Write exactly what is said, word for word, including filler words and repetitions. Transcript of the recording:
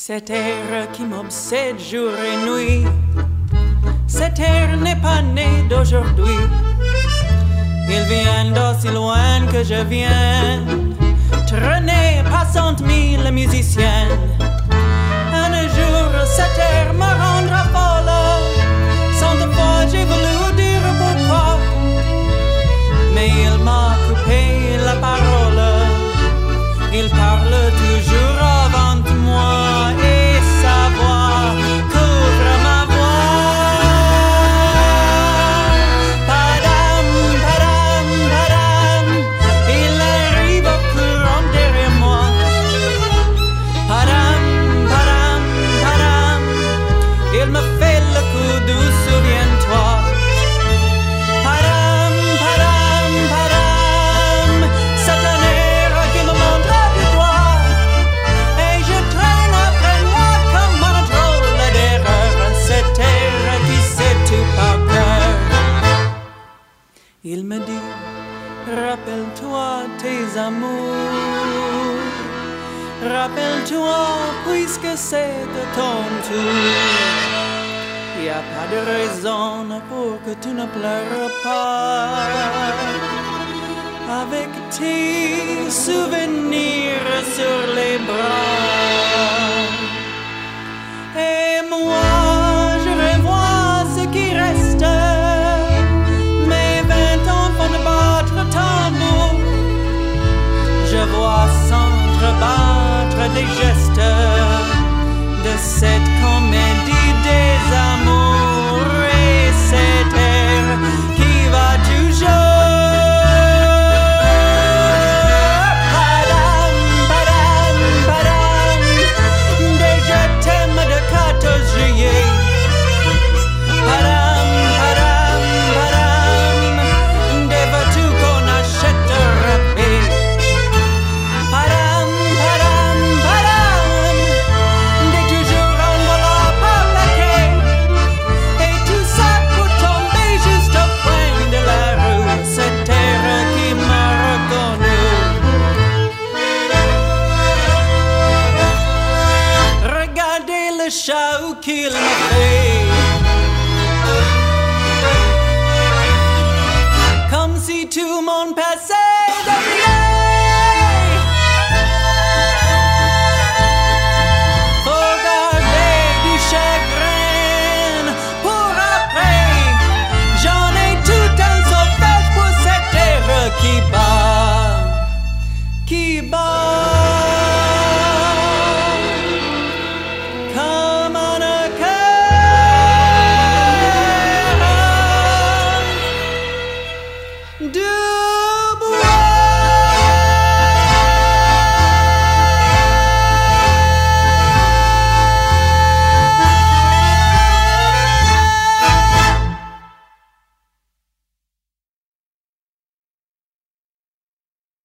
Cette air qui m'obsède jour et nuit, cet air n'est pas né d'aujourd'hui. Il vient d'aussi loin que je viens, traîné par cent mille musiciens. Un jour, cet air me rendra folle, sans fois j'ai voulu dire pourquoi. Mais il m'a coupé la parole, il parle toujours avant moi et sa voix couvre ma voix. Padam, padam, padam, il arrive au courant derrière moi. Padam, padam, padam, il me fait le coup doux, souviens-toi. Padam, padam, padam, c'est un air qui me montre du doigt. Et je traîne après moi comme un drôle d'erreur, cet air qui sait tout par cœur. Il me dit, rappelle-toi tes amours, rappelle-toi puisque c'est de ton tour. Y a pas de raison pour que tu ne pleures pas. Avec tes souvenirs sur les bras. Et moi, je revois ce qui reste, mes vingt enfants de battre tambour. Je vois s'entrebattre des gestes de cette comédie des amours et cet air qui va toujours. Padam, padam, padam, des je t'aime de quatorze juillet. Padam, padam, padam, des voitures qu'on achète râpées. Padam, padam, padam, des toujours enveloppes à plaquer. Et tout ça pour tomber juste au coin de la rue, cet air qui m'a reconnu. Regardez le show qu'il me fait, comme si tout le monde passait.